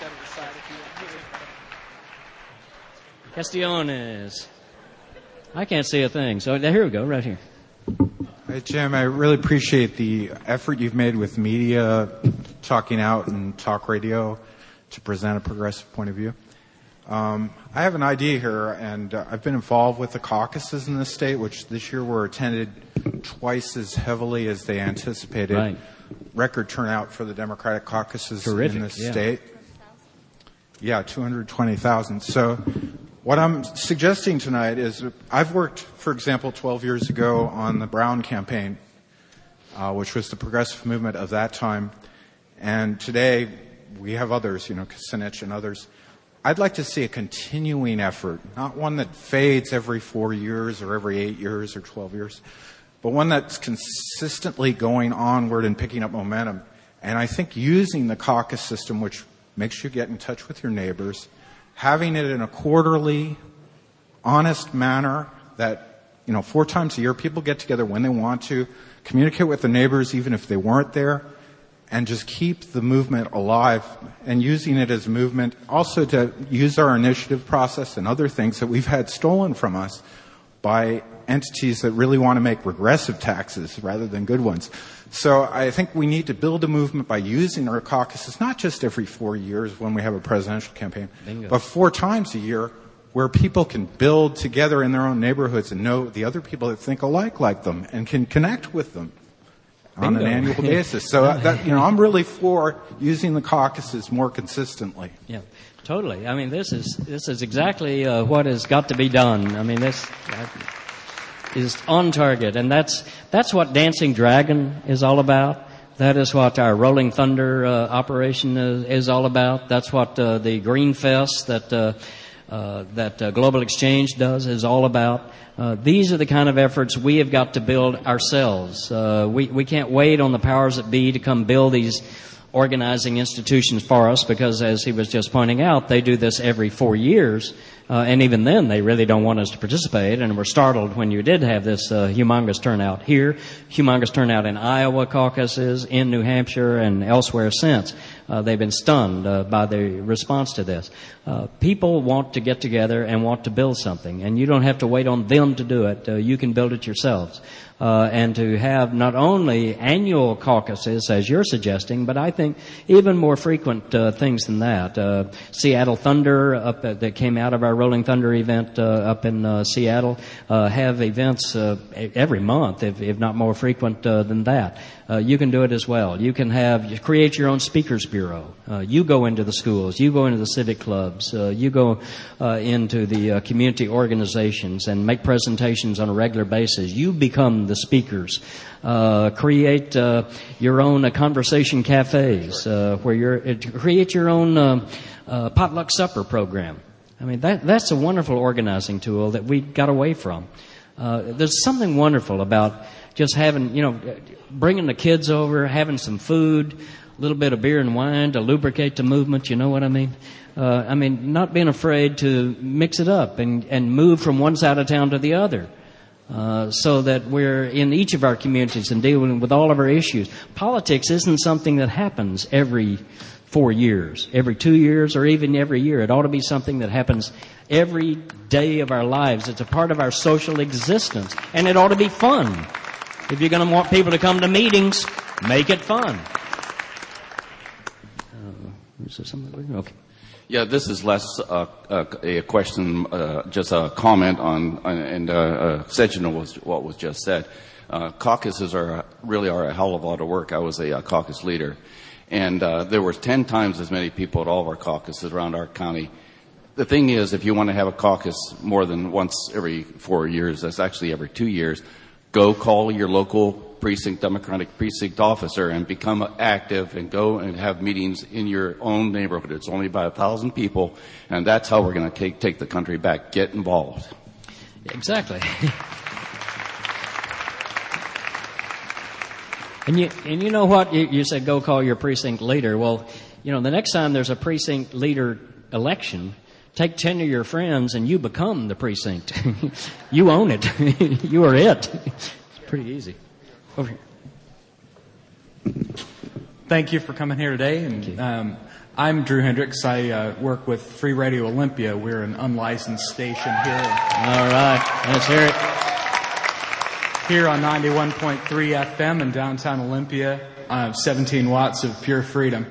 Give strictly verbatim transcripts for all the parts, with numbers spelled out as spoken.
set it aside if you want. Castellanes. I can't see a thing, so here we go, right here. Hey, Jim, I really appreciate the effort you've made with media, talking out and talk radio to present a progressive point of view. Um, I have an idea here, and uh, I've been involved with the caucuses in the state, which this year were attended twice as heavily as they anticipated. Right. Record turnout for the Democratic caucuses Terrific, in the yeah. state. Yeah, two hundred twenty thousand. So what I'm suggesting tonight is I've worked, for example, twelve years ago on the Brown campaign, uh, which was the progressive movement of that time. And today we have others, you know, Kucinich and others. I'd like to see a continuing effort, not one that fades every four years or every eight years or twelve years, but one that's consistently going onward and picking up momentum. And I think using the caucus system, which makes you get in touch with your neighbors, having it in a quarterly, honest manner that, you know, four times a year people get together when they want to, communicate with the neighbors even if they weren't there, and just keep the movement alive and using it as a movement. Also to use our initiative process and other things that we've had stolen from us by entities that really want to make regressive taxes rather than good ones. So I think we need to build a movement by using our caucuses, not just every four years when we have a presidential campaign, Bingo. but four times a year where people can build together in their own neighborhoods and know the other people that think alike like them and can connect with them on Bingo. an annual basis. So that, you know, I'm really for using the caucuses more consistently. Yeah, totally. I mean, this is this is exactly uh, what has got to be done. I mean, this uh, is on target, and that's that's what Dancing Dragon is all about. That is what our Rolling Thunder uh, operation is, is all about. That's what uh, the Green Fest that uh, uh, that uh, Global Exchange does is all about. Uh, these are the kind of efforts we have got to build ourselves. Uh, we, we can't wait on the powers that be to come build these organizing institutions for us because, as he was just pointing out, they do this every four years. Uh, and even then, they really don't want us to participate, and we're startled when you did have this uh, humongous turnout here, humongous turnout in Iowa caucuses, in New Hampshire, and elsewhere since. Uh, they've been stunned uh, by the response to this. Uh, people want to get together and want to build something, and you don't have to wait on them to do it. Uh, you can build it yourselves. Uh, and to have not only annual caucuses, as you're suggesting, but I think even more frequent uh, things than that. Uh, Seattle Thunder, up at, that came out of our Rolling Thunder event uh, up in uh, Seattle, uh, have events uh, every month, if, if not more frequent uh, than that. Uh, you can do it as well. You can have you create your own speakers bureau. Uh, you go into the schools. You go into the civic clubs. Uh, you go uh, into the uh, community organizations and make presentations on a regular basis. You become the speakers. Uh, create uh, your own uh, conversation cafes uh, where you're uh, create your own uh, uh, potluck supper program. I mean that that's a wonderful organizing tool that we got away from. Uh, there's something wonderful about just having, you know, bringing the kids over, having some food, a little bit of beer and wine to lubricate the movement, you know what I mean? Uh, I mean, not being afraid to mix it up and, and move from one side of town to the other. Uh, so that we're in each of our communities and dealing with all of our issues. Politics isn't something that happens every four years, every two years, or even every year. It ought to be something that happens every day of our lives. It's a part of our social existence, and it ought to be fun. If you're going to want people to come to meetings, make it fun. Uh, is there something? Okay. Yeah, this is less uh, uh, a question, uh, just a comment on, on and uh, uh, extension of what was just said. Uh, caucuses are really are a hell of a lot of work. I was a uh, caucus leader, and uh, there were ten times as many people at all of our caucuses around our county. The thing is, if you want to have a caucus more than once every four years, that's actually every two years. Go call your local precinct, Democratic precinct officer and become active and go and have meetings in your own neighborhood. It's only about a thousand people, and that's how we're going to take, take the country back. Get involved. Exactly. and you and you know what? You, you said go call your precinct leader. Well, you know, the next time there's a precinct leader election, take ten of your friends and you become the precinct. You own it. You are it. It's pretty easy. Over here. Thank you for coming here today. And um, I'm Drew Hendricks. I uh, work with Free Radio Olympia. We're an unlicensed station here. All right. Let's hear it. Here on ninety-one point three F M in downtown Olympia, uh, seventeen watts of pure freedom.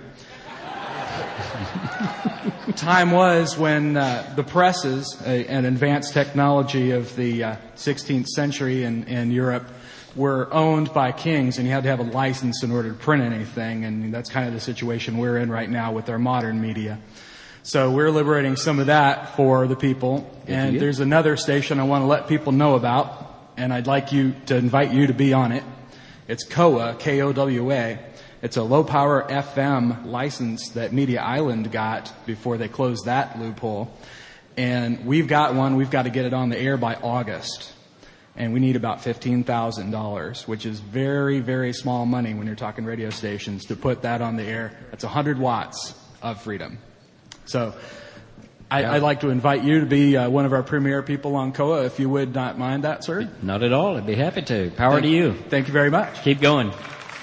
Time was when uh, the presses, a, an advanced technology of the uh, sixteenth century in, in Europe, were owned by kings, and you had to have a license in order to print anything, and that's kind of the situation we're in right now with our modern media. So we're liberating some of that for the people, and there's another station I want to let people know about, and I'd like you to invite you to be on it. It's C O A, K O W A. It's a low-power F M license that Media Island got before they closed that loophole, and we've got one. We've got to get it on the air by August. And we need about fifteen thousand dollars, which is very, very small money when you're talking radio stations, to put that on the air. That's one hundred watts of freedom. So I, yeah. I'd like to invite you to be uh, one of our premier people on C O A, if you would not mind that, sir. Not at all. I'd be happy to. Power Thank, to you. Thank you very much. Keep going.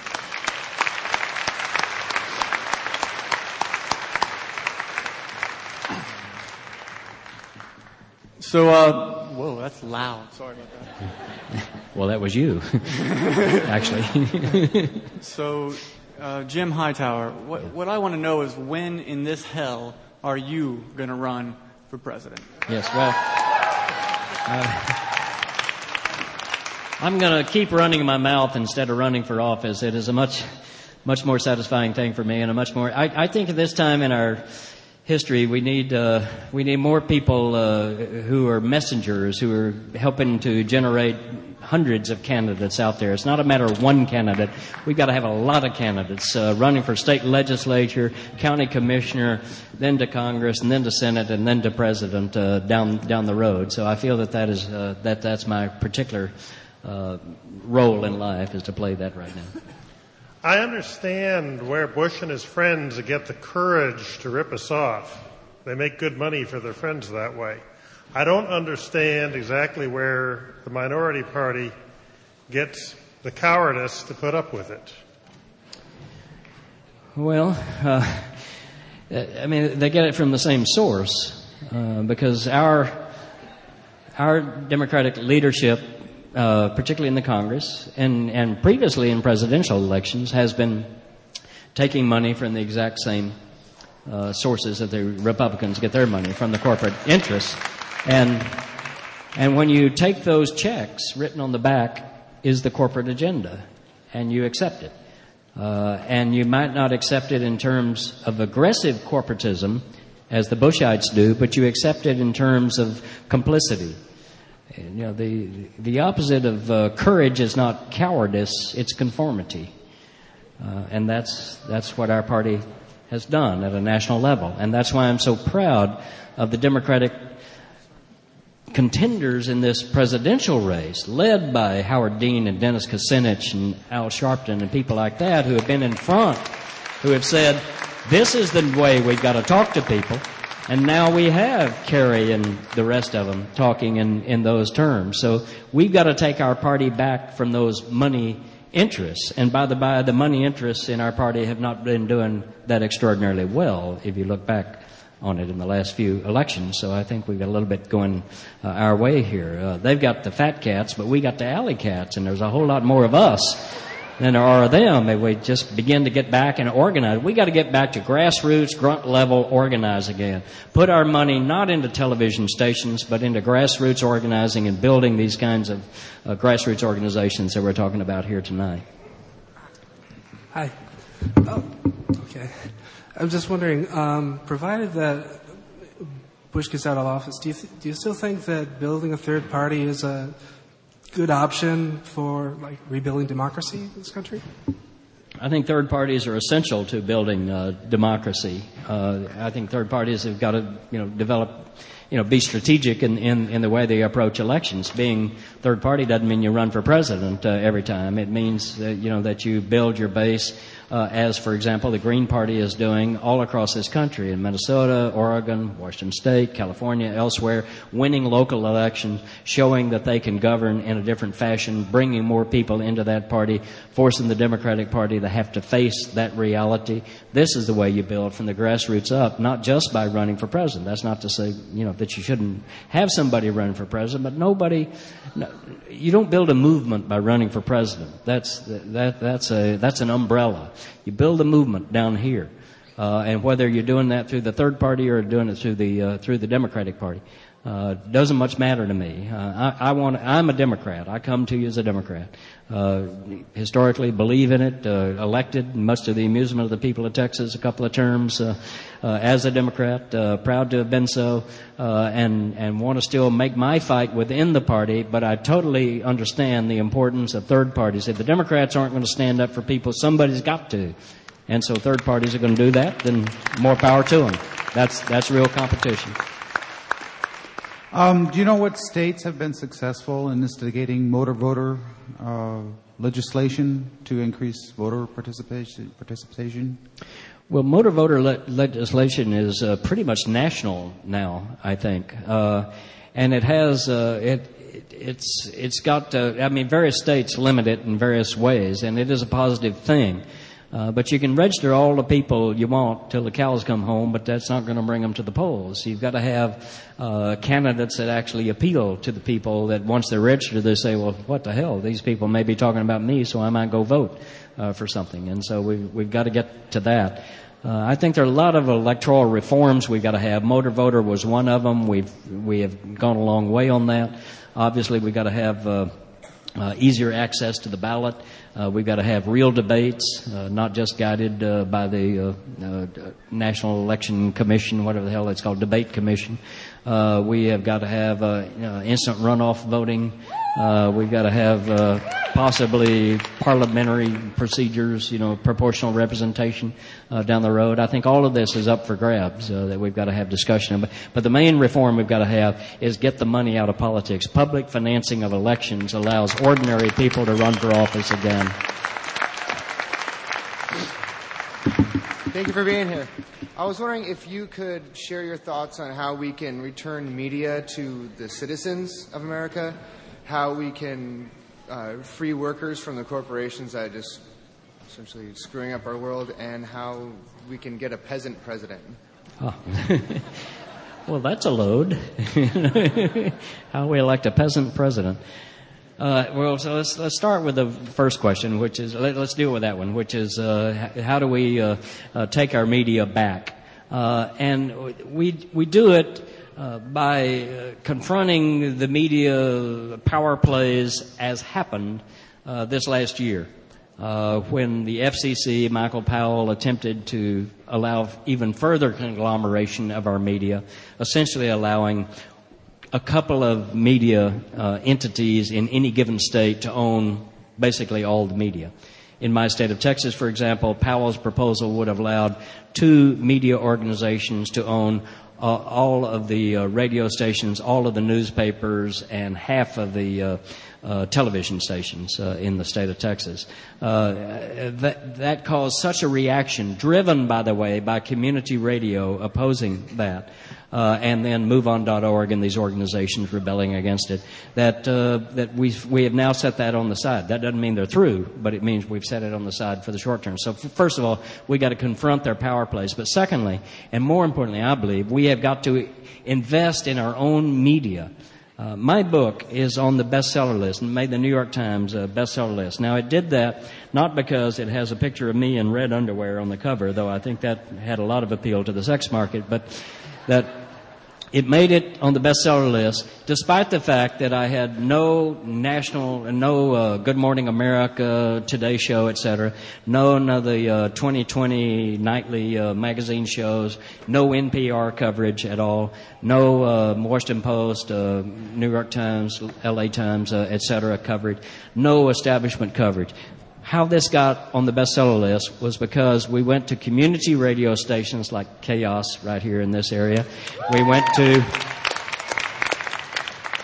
So, uh, whoa, that's loud. Sorry about that. Well, that was you, actually. So, uh, Jim Hightower, what, what I want to know is, when in this hell are you going to run for president? Yes, well, uh, I'm going to keep running my mouth instead of running for office. It is a much, much more satisfying thing for me, and a much more. I, I think at this time in our history, we need uh, we need more people uh, who are messengers, who are helping to generate hundreds of candidates out there. It's not a matter of one candidate. We've got to have a lot of candidates uh, running for state legislature, county commissioner, then to Congress, and then to Senate, and then to president uh, down down the road. So I feel that that is uh, that that's my particular uh, role in life, is to play that right now. I understand where Bush and his friends get the courage to rip us off. They make good money for their friends that way. I don't understand exactly where the minority party gets the cowardice to put up with it. Well, uh, I mean, they get it from the same source, uh, because our our Democratic leadership, Uh, particularly in the Congress and, and previously in presidential elections, has been taking money from the exact same uh, sources that the Republicans get their money from, the corporate interests. And and when you take those checks, written on the back is the corporate agenda, and you accept it. Uh, and you might not accept it in terms of aggressive corporatism, as the Bushites do, but you accept it in terms of complicity. You know, the the opposite of uh, courage is not cowardice; it's conformity, uh, and that's that's what our party has done at a national level, and that's why I'm so proud of the Democratic contenders in this presidential race, led by Howard Dean and Dennis Kucinich and Al Sharpton and people like that, who have been in front, who have said, "This is the way we've got to talk to people." And now we have Kerry and the rest of them talking in, in those terms. So we've got to take our party back from those money interests. And by the by, the money interests in our party have not been doing that extraordinarily well, if you look back on it in the last few elections. So I think we've got a little bit going uh, our way here. Uh, they've got the fat cats, but we got the alley cats, and there's a whole lot more of us than there are of them. If we just begin to get back and organize, we got to get back to grassroots, grunt level, organize again. Put our money not into television stations, but into grassroots organizing and building these kinds of uh, grassroots organizations that we're talking about here tonight. Hi. Oh, okay. I'm just wondering, um, provided that Bush gets out of office, do you th- do you still think that building a third party is a good option for, like, rebuilding democracy in this country? I think third parties are essential to building uh, democracy. Uh, I think third parties have got to, you know, develop you know, be strategic in, in, in the way they approach elections. Being third party doesn't mean you run for president uh, every time. It means that, you know, that you build your base, uh, as, for example, the Green Party is doing all across this country, in Minnesota, Oregon, Washington State, California, elsewhere, winning local elections, showing that they can govern in a different fashion, bringing more people into that party, forcing the Democratic Party to have to face that reality. This is the way you build from the grassroots up, not just by running for president. That's not to say, you know, that you shouldn't have somebody run for president, but nobody, no, you don't build a movement by running for president. That's, that, that's a, that's an umbrella. You build a movement down here. Uh, and whether you're doing that through the third party or doing it through the, uh, through the Democratic Party, uh, doesn't much matter to me. Uh, I, I want, I'm a Democrat. I come to you as a Democrat. Uh, historically believe in it, uh, elected much to the amusement of the people of Texas a couple of terms, uh, uh, as a Democrat, uh, proud to have been so, uh, and, and want to still make my fight within the party, but I totally understand the importance of third parties. If the Democrats aren't going to stand up for people, somebody's got to. And so third parties are going to do that, then more power to them. That's, that's real competition. Um, do you know what states have been successful in instigating motor voter uh, legislation to increase voter participation? participation? Well, motor voter le- legislation is uh, pretty much national now, I think, uh, and it has uh, it, it it's it's got uh, I mean, various states limit it in various ways, and it is a positive thing. Uh, but you can register all the people you want till the cows come home, but that's not going to bring them to the polls. You've got to have uh, candidates that actually appeal to the people that once they're registered, they say, well, what the hell? These people may be talking about me, so I might go vote uh, for something. And so we've, we've got to get to that. Uh, I think there are a lot of electoral reforms we've got to have. Motor voter was one of them. We've, we have gone a long way on that. Obviously, we've got to have uh, uh, easier access to the ballot. Uh, we've got to have real debates, uh, not just guided uh, by the uh, uh, National Election Commission, whatever the hell it's called, Debate Commission. Uh, we have got to have uh, you know, instant runoff voting. Uh, we've got to have uh, possibly parliamentary procedures, you know, proportional representation uh, down the road. I think all of this is up for grabs uh, that we've got to have discussion about. But the main reform we've got to have is get the money out of politics. Public financing of elections allows ordinary people to run for office again. Thank you for being here. I was wondering if you could share your thoughts on how we can return media to the citizens of America, how we can uh, free workers from the corporations that are just essentially screwing up our world, and how we can get a peasant president. Oh. Well, that's a load. How we elect a peasant president. Uh, well, so let's let's start with the first question, which is let, let's deal with that one, which is uh, how do we uh, uh, take our media back? Uh, and we we do it uh, by uh, confronting the media power plays as happened uh, this last year, uh, when the F C C, Michael Powell, attempted to allow even further conglomeration of our media, essentially allowing a couple of media uh, entities in any given state to own basically all the media. In my state of Texas, for example, Powell's proposal would have allowed two media organizations to own uh, all of the uh, radio stations, all of the newspapers, and half of the uh, uh, television stations uh, in the state of Texas. Uh, that, that caused such a reaction, driven, by the way, by community radio opposing that. Uh, and then move on dot org and these organizations rebelling against it, that uh, that we we have now set that on the side. That doesn't mean they're through, but it means we've set it on the side for the short term. So f- first of all, we got to confront their power plays. But secondly, and more importantly, I believe, we have got to invest in our own media. Uh, my book is on the bestseller list and made the New York Times uh, bestseller list. Now, it did that not because it has a picture of me in red underwear on the cover, though I think that had a lot of appeal to the sex market, but that it made it on the bestseller list despite the fact that I had no national, no uh, Good Morning America, Today Show, et cetera, none of the uh, twenty twenty nightly uh, magazine shows, no N P R coverage at all, no uh, Washington Post, uh, New York Times, L A Times, uh, et cetera coverage, no establishment coverage. How this got on the bestseller list was because we went to community radio stations like Chaos right here in this area. We went to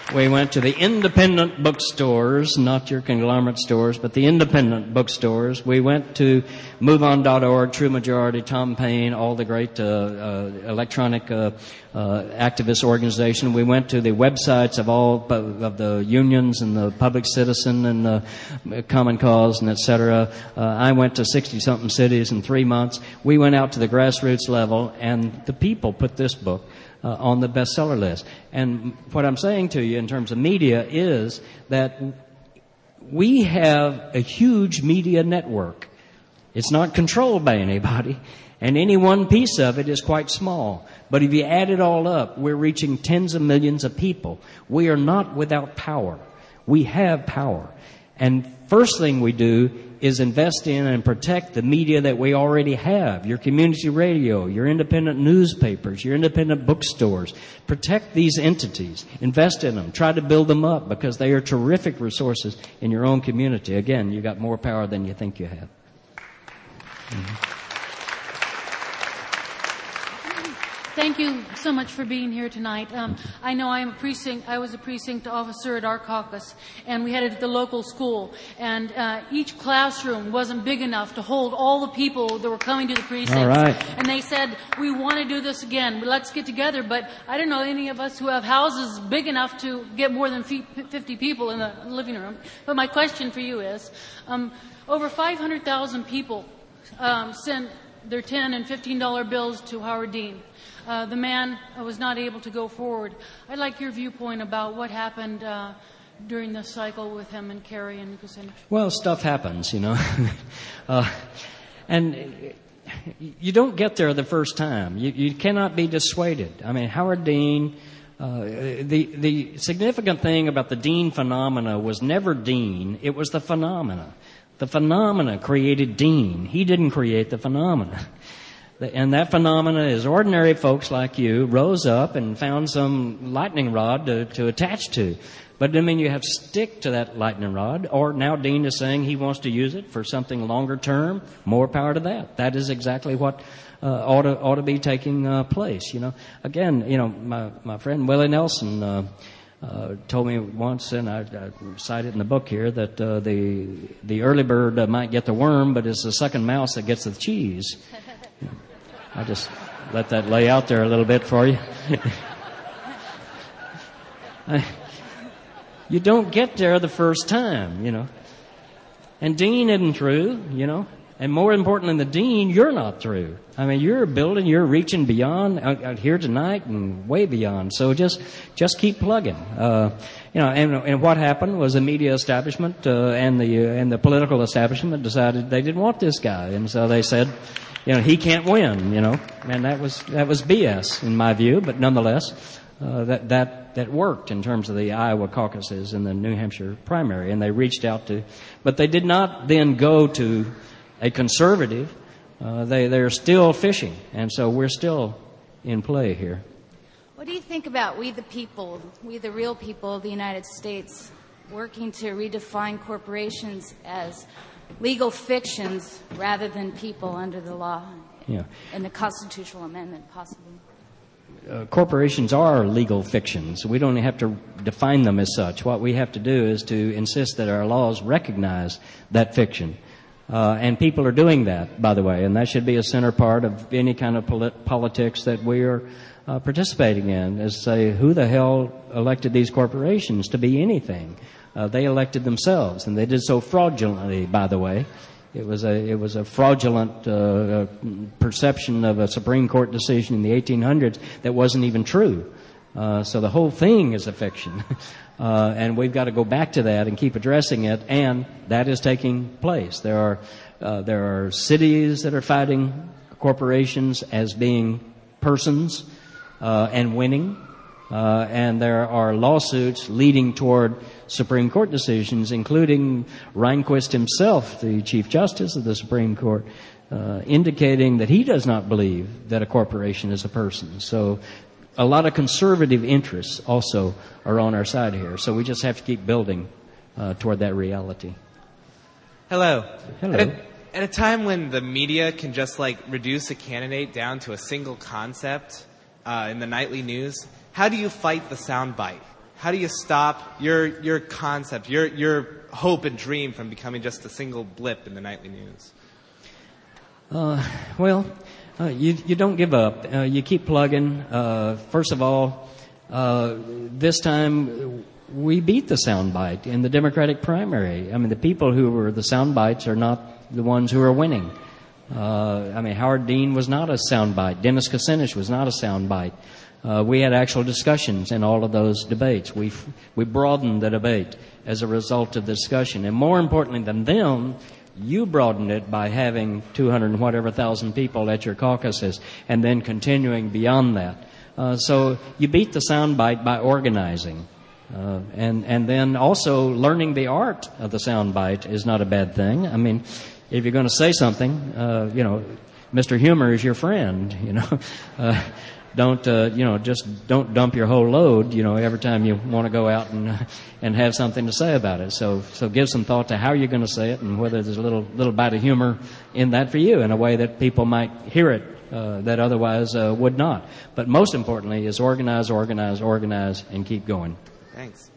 We went to the independent bookstores, not your conglomerate stores, but the independent bookstores. We went to move on dot org, True Majority, Tom Paine, all the great uh, uh, electronic uh, uh, activist organization. We went to the websites of all of the unions and the Public Citizen and the Common Cause and et cetera. Uh, I went to sixty-something cities in three months. We went out to the grassroots level, and the people put this book Uh, on the bestseller list. And what I'm saying to you in terms of media is that we have a huge media network. It's not controlled by anybody, and any one piece of it is quite small. But if you add it all up, we're reaching tens of millions of people. We are not without power. We have power. And first thing we do is invest in and protect the media that we already have. Your community radio, your independent newspapers, your independent bookstores. Protect these entities. Invest in them. Try to build them up because they are terrific resources in your own community. Again, you got more power than you think you have. Mm-hmm. Thank you so much for being here tonight. Um, I know I'm a precinct. I was a precinct officer at our caucus, and we had it at the local school. And uh, each classroom wasn't big enough to hold all the people that were coming to the precincts. All right. And they said, "We want to do this again. Let's get together." But I don't know any of us who have houses big enough to get more than fifty people in the living room. But my question for you is, um, over five hundred thousand people um, sent their ten and fifteen dollar bills to Howard Dean. Uh, the man uh, was not able to go forward. I'd like your viewpoint about what happened uh, during this cycle with him and Kerry and Kucinich. Well, stuff happens, you know. uh, and you don't get there the first time. You, you cannot be dissuaded. I mean, Howard Dean, uh, the, the significant thing about the Dean phenomena was never Dean, it was the phenomena. The phenomena created Dean. He didn't create the phenomena. And that phenomena is ordinary folks like you rose up and found some lightning rod to, to attach to. But I mean, you have to stick to that lightning rod. Or now Dean is saying he wants to use it for something longer term. More power to that. That is exactly what uh, ought to ought to be taking uh, place. You know, again, you know, my my friend Willie Nelson uh, uh, told me once, and I, I cite it in the book here, that uh, the the early bird uh, might get the worm, but it's the second mouse that gets the cheese. I just let that lay out there a little bit for you. I, you don't get there the first time, you know. And Dean isn't through, you know. And more important than the Dean, you're not through. I mean, you're building, you're reaching beyond out, out here tonight and way beyond. So just just keep plugging. Uh, you know, and, and what happened was the media establishment uh, and the uh, and the political establishment decided they didn't want this guy, and so they said, you know, he can't win, you know, and that was that was B S in my view, but nonetheless, uh, that that that worked in terms of the Iowa caucuses and the New Hampshire primary, and they reached out to, but they did not then go to a conservative. Uh, they they're still fishing, and so we're still in play here. What do you think about we the people, we the real people of the United States, working to redefine corporations as legal fictions rather than people under the law, yeah, and the constitutional amendment possibly? Uh, corporations are legal fictions. We don't have to define them as such. What we have to do is to insist that our laws recognize that fiction. Uh, and people are doing that, by the way, and that should be a center part of any kind of polit- politics that we are uh, participating in, is say, who the hell elected these corporations to be anything? Uh, they elected themselves, and they did so fraudulently, by the way. It was a it was a fraudulent uh, perception of a Supreme Court decision in the eighteen hundreds that wasn't even true. Uh, so the whole thing is a fiction. Uh, and we've got to go back to that and keep addressing it, and that is taking place. There are uh, there are cities that are fighting corporations as being persons uh, and winning, uh, and there are lawsuits leading toward Supreme Court decisions, including Rehnquist himself, the Chief Justice of the Supreme Court, uh, indicating that he does not believe that a corporation is a person. So a lot of conservative interests also are on our side here. So we just have to keep building uh, toward that reality. Hello. Hello. At a, at a time when the media can just like reduce a candidate down to a single concept uh, in the nightly news, how do you fight the soundbite? how do you stop your your concept, your your hope and dream from becoming just a single blip in the nightly news? Uh, well, uh, you you don't give up. Uh, you keep plugging. Uh, first of all, uh, this time we beat the soundbite in the Democratic primary. I mean, the people who were the soundbites are not the ones who are winning. Uh, I mean, Howard Dean was not a soundbite. Dennis Kucinich was not a soundbite. Uh, we had actual discussions in all of those debates. We we broadened the debate as a result of the discussion, and more importantly than them, you broadened it by having two hundred and whatever thousand people at your caucuses, and then continuing beyond that. Uh, so you beat the soundbite by organizing, uh, and and then also learning the art of the soundbite is not a bad thing. I mean, if you're going to say something, uh, you know, Mister Humor is your friend. You know. Uh, Don't, uh, you know, just don't dump your whole load, you know, every time you want to go out and, uh, and have something to say about it. So, so give some thought to how you're going to say it and whether there's a little, little bite of humor in that for you in a way that people might hear it, uh, that otherwise, uh, would not. But most importantly is organize, organize, organize, and keep going. Thanks.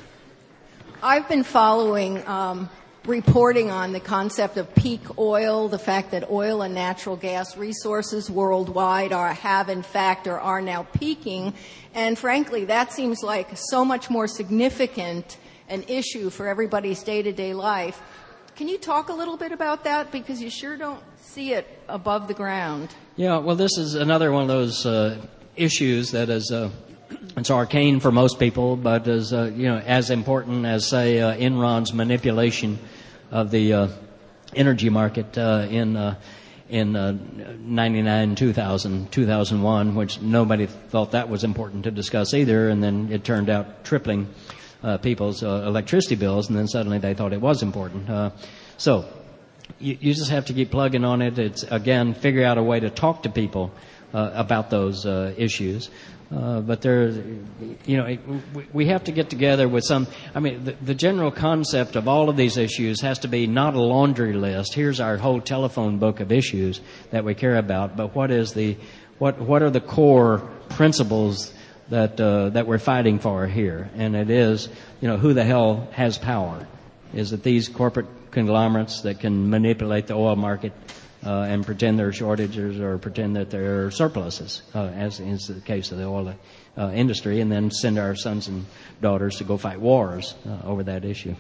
I've been following, um, reporting on the concept of peak oil, the fact that oil and natural gas resources worldwide are, have in fact or are now peaking. And frankly, that seems like so much more significant an issue for everybody's day-to-day life. Can you talk a little bit about that? Because you sure don't see it above the ground. Yeah, well, this is another one of those uh, issues that is uh, it's arcane for most people, but is uh, you know as important as, say, uh, Enron's manipulation of the uh, energy market uh, in uh, in uh, ninety-nine, two thousand, two thousand one, which nobody thought that was important to discuss either, and then it turned out tripling uh, people's uh, electricity bills, and then suddenly they thought it was important. Uh, so you, you just have to keep plugging on it. It's, again, figure out a way to talk to people uh, about those uh, issues. Uh, but there, you know, it, we, we have to get together with some. I mean, the, the general concept of all of these issues has to be not a laundry list. Here's our whole telephone book of issues that we care about. But what is the, what what are the core principles that uh, that we're fighting for here? And it is, you know, who the hell has power? Is it these corporate conglomerates that can manipulate the oil market? Uh, and pretend there are shortages or pretend that there are surpluses, uh, as is the case of the oil uh, industry, and then send our sons and daughters to go fight wars uh, over that issue.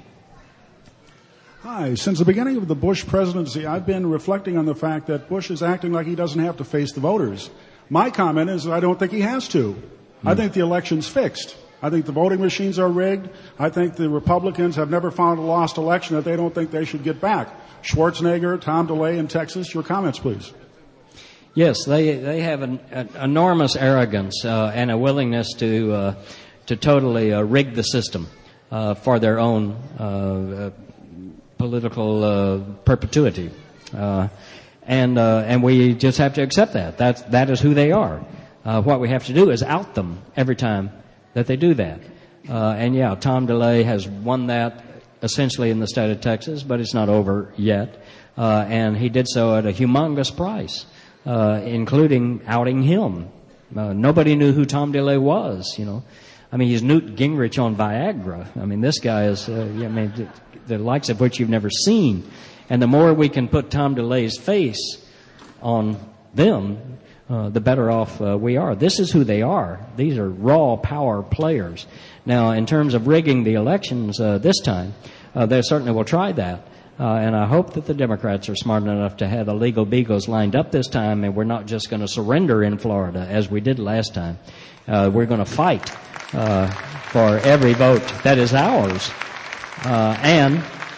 Hi. Since the beginning of the Bush presidency, I've been reflecting on the fact that Bush is acting like he doesn't have to face the voters. My comment is I don't think he has to. Hmm. I think the election's fixed. I think the voting machines are rigged. I think the Republicans have never found a lost election that they don't think they should get back. Schwarzenegger, Tom DeLay in Texas. Your comments, please. Yes, they they have an, an enormous arrogance uh, and a willingness to uh, to totally uh, rig the system uh, for their own uh, uh, political uh, perpetuity, uh, and uh, and we just have to accept that. That's that is who they are. Uh, what we have to do is out them every time that they do that. Uh, and yeah, Tom DeLay has won that essentially in the state of Texas, but it's not over yet. Uh, and he did so at a humongous price, uh, including outing him. Uh, nobody knew who Tom DeLay was, you know. I mean, he's Newt Gingrich on Viagra. I mean, this guy is, uh, I mean, the, the likes of which you've never seen. And the more we can put Tom DeLay's face on them, Uh, the better off uh, we are. This is who they are. These are raw power players. Now, in terms of rigging the elections uh, this time, uh, they certainly will try that. Uh, and I hope that the Democrats are smart enough to have illegal beagles lined up this time, and we're not just going to surrender in Florida as we did last time. Uh, we're going to fight uh, for every vote that is ours. Uh, and...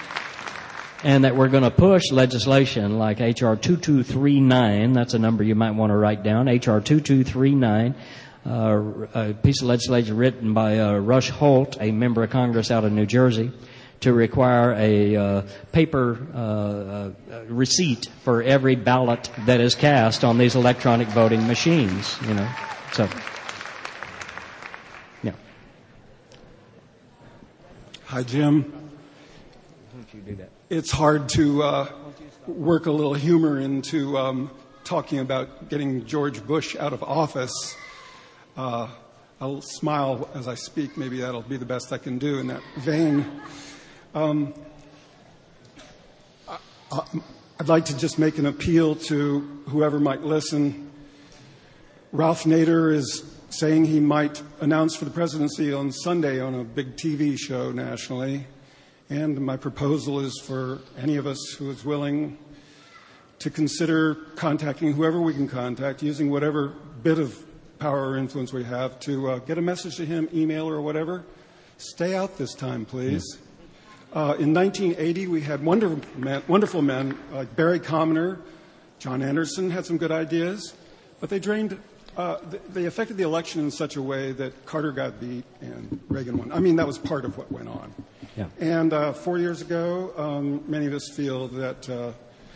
And that we're going to push legislation like H R twenty-two thirty-nine, that's a number you might want to write down, H R twenty-two thirty-nine, uh, a piece of legislation written by uh, Rush Holt, a member of Congress out of New Jersey, to require a uh, paper uh, uh, receipt for every ballot that is cast on these electronic voting machines, you know. So, yeah. Hi, Jim. Don't you do that? It's hard to uh, work a little humor into um, talking about getting George Bush out of office. Uh, I'll smile as I speak. Maybe that'll be the best I can do in that vein. Um, I, I'd like to just make an appeal to whoever might listen. Ralph Nader is saying he might announce for the presidency on Sunday on a big T V show nationally. And my proposal is for any of us who is willing to consider contacting whoever we can contact, using whatever bit of power or influence we have to uh, get a message to him, email or whatever. Stay out this time, please. Uh, in nineteen eighty, we had wonderful men, wonderful men like Barry Commoner, John Anderson had some good ideas, but they drained. Uh, they affected the election in such a way that Carter got beat and Reagan won. I mean, that was part of what went on. Yeah. And uh, four years ago, um, many of us feel that, uh,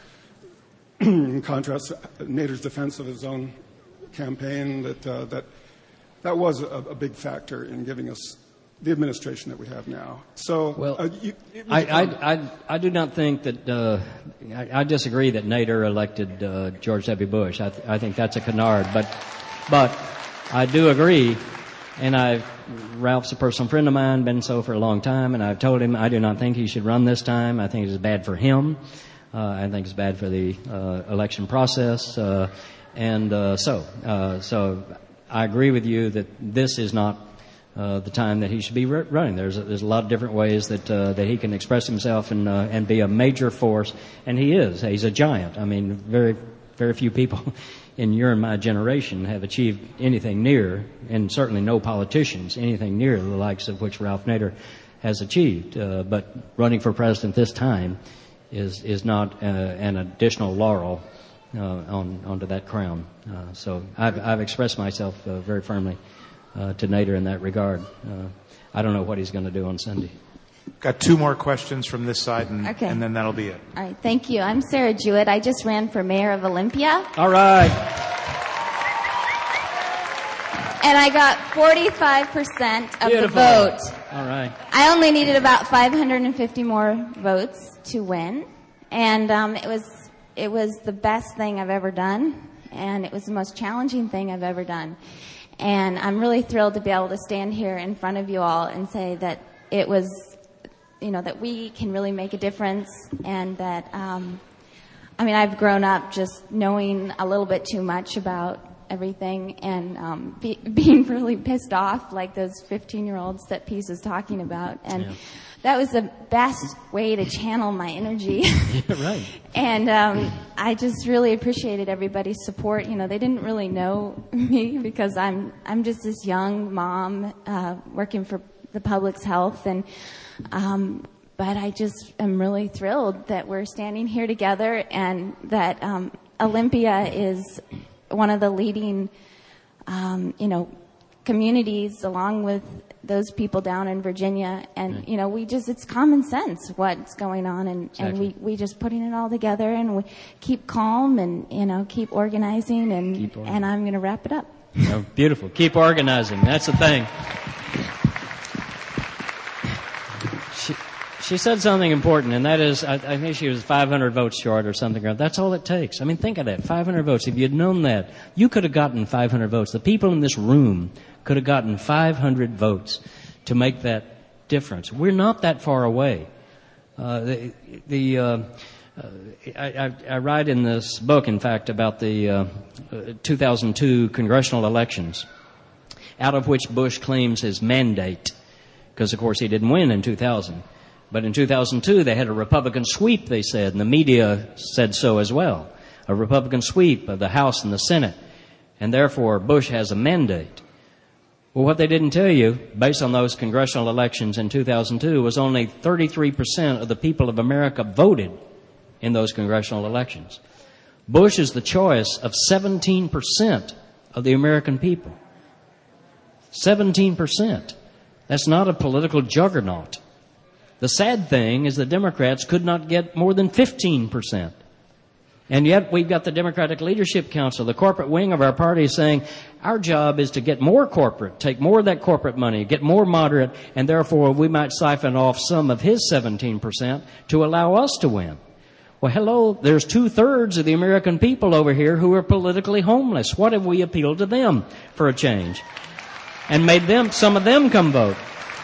in contrast to Nader's defense of his own campaign, that uh, that that was a, a big factor in giving us the administration that we have now. So, well, uh, you, I, I, I, I do not think that uh, I, I disagree that Nader elected uh, George W. Bush. I, th- I think that's a canard, but but I do agree, and I Ralph's a personal friend of mine, been so for a long time, and I've told him I do not think he should run this time. I think it's bad for him. Uh, I think it's bad for the uh, election process, uh, and uh, so uh, so I agree with you that this is not Uh, the time that he should be r- running. There's a, there's a lot of different ways that uh, that he can express himself and uh, and be a major force, and he is. He's a giant. I mean, very very few people in your and my generation have achieved anything near, and certainly no politicians, anything near the likes of which Ralph Nader has achieved. Uh, but running for president this time is is not uh, an additional laurel uh, on onto that crown. Uh, so I've I've expressed myself uh, very firmly Uh, to Nader in that regard. Uh, I don't know what he's going to do on Sunday. Got two more questions from this side, and, Okay. and then that'll be it. All right, thank you. I'm Sarah Jewett. I just ran for mayor of Olympia. All right. And I got forty-five percent of Beautiful. the vote. All right. I only needed about five hundred fifty more votes to win. And um, it was it was the best thing I've ever done. And it was the most challenging thing I've ever done. And I'm really thrilled to be able to stand here in front of you all and say that it was, you know, that we can really make a difference, and that, um, I mean, I've grown up just knowing a little bit too much about everything and um, be, being really pissed off like those fifteen-year-olds that Peace was talking about. And Yeah. that was the best way to channel my energy. Yeah, right. And um, I just really appreciated everybody's support. You know, they didn't really know me because I'm I'm just this young mom uh, working for the public's health, and um, but I just am really thrilled that we're standing here together, and that um, Olympia is one of the leading, um, you know, communities along with those people down in Virginia. And, Right. you know, we just, it's common sense what's going on, and, and Exactly. we, we just putting it all together, and we keep calm and, you know, keep organizing, and, Keep organizing. and I'm going to wrap it up. Oh, beautiful. Keep organizing. That's the thing. She, she said something important, and that is, I, I think she was five hundred votes short or something. That's all it takes. I mean, think of that. five hundred votes. If you'd known that, you could have gotten five hundred votes. The people in this room could have gotten five hundred votes to make that difference. We're not that far away. Uh, the, the uh, uh, I, I, I write in this book, in fact, about the uh, uh, two thousand two congressional elections, out of which Bush claims his mandate, because, of course, he didn't win in two thousand. But in two thousand two, they had a Republican sweep, they said, and the media said so as well, a Republican sweep of the House and the Senate, and therefore Bush has a mandate. Well, what they didn't tell you, based on those congressional elections in two thousand two, was only thirty-three percent of the people of America voted in those congressional elections. Bush is the choice of seventeen percent of the American people. seventeen percent. That's not a political juggernaut. The sad thing is the Democrats could not get more than fifteen percent. And yet we've got the Democratic Leadership Council, the corporate wing of our party, saying our job is to get more corporate, take more of that corporate money, get more moderate, and therefore we might siphon off some of his seventeen percent to allow us to win. Well, hello, there's two-thirds of the American people over here who are politically homeless. What if we appeal to them for a change? and made them, some of them come vote.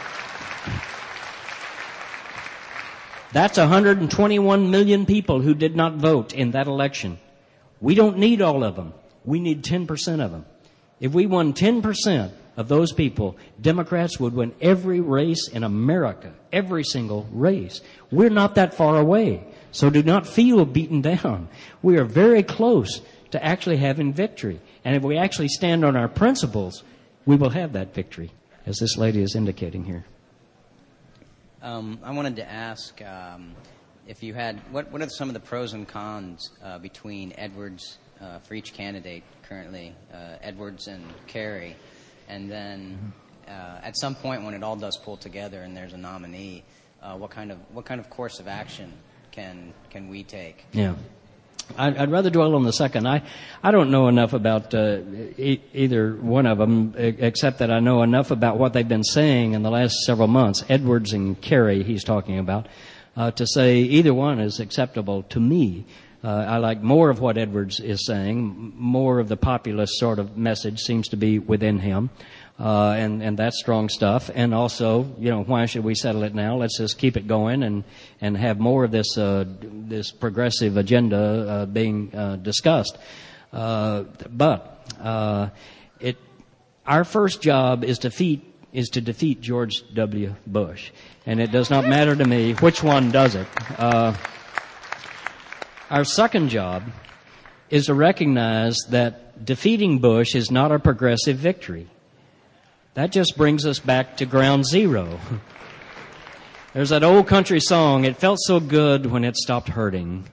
That's one hundred twenty-one million people who did not vote in that election. We don't need all of them. We need ten percent of them. If we won ten percent of those people, Democrats would win every race in America, every single race. We're not that far away, so do not feel beaten down. We are very close to actually having victory. And if we actually stand on our principles, we will have that victory, as this lady is indicating here. Um, I wanted to ask um, if you had, what, what are some of the pros and cons uh, between Edwards, uh, for each candidate currently, uh, Edwards and Kerry, and then uh, at some point when it all does pull together and there's a nominee, uh, what kind of what kind of course of action can can we take? Yeah. I'd, I'd rather dwell on the second. I, I don't know enough about uh, e- either one of them, except that I know enough about what they've been saying in the last several months, Edwards and Kerry he's talking about, uh, to say either one is acceptable to me. Uh, I like more of what Edwards is saying. More of the populist sort of message seems to be within him. Uh, and, and that's strong stuff. And also, you know, why should we settle it now? Let's just keep it going and, and have more of this, uh, this progressive agenda, uh, being, uh, discussed. Uh, but, uh, it, our first job is defeat, is to defeat George W. Bush. And it does not matter to me which one does it. Uh, our second job is to recognize that defeating Bush is not a progressive victory. That just brings us back to ground zero. There's that old country song, it felt so good when it stopped hurting.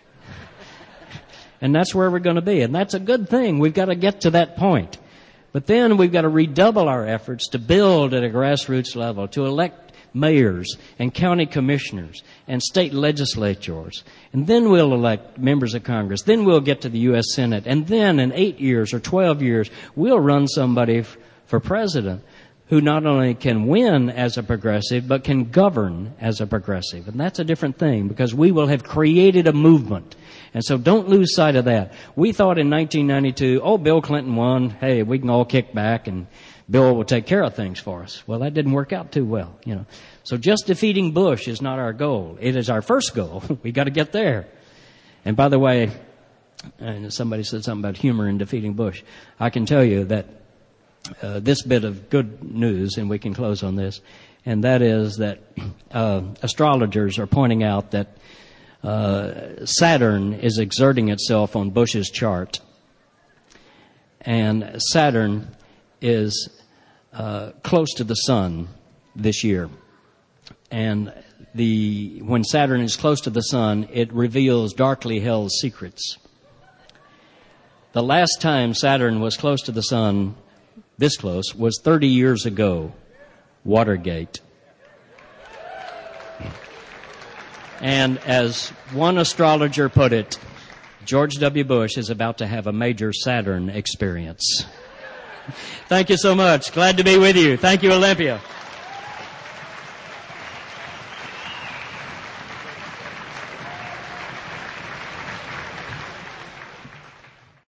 And that's where we're going to be. And that's a good thing. We've got to get to that point. But then we've got to redouble our efforts to build at a grassroots level, to elect mayors and county commissioners and state legislatures. And then we'll elect members of Congress. Then we'll get to the U S Senate. And then in eight years or twelve years, we'll run somebody f- for president who not only can win as a progressive, but can govern as a progressive. And that's a different thing, because we will have created a movement. And so don't lose sight of that. We thought in nineteen ninety-two, oh, Bill Clinton won. Hey, we can all kick back and Bill will take care of things for us. Well, that didn't work out too well, you know. So just defeating Bush is not our goal. It is our first goal. We got to get there. And by the way, and somebody said something about humor in defeating Bush. I can tell you that Uh, this bit of good news, and we can close on this, and that is that uh, astrologers are pointing out that uh, Saturn is exerting itself on Bush's chart, and Saturn is uh, close to the sun this year. And the when Saturn is close to the sun, it reveals darkly held secrets. The last time Saturn was close to the sun, this close, was thirty years ago, Watergate. And as one astrologer put it, George W. Bush is about to have a major Saturn experience. Thank you so much. Glad to be with you. Thank you, Olympia.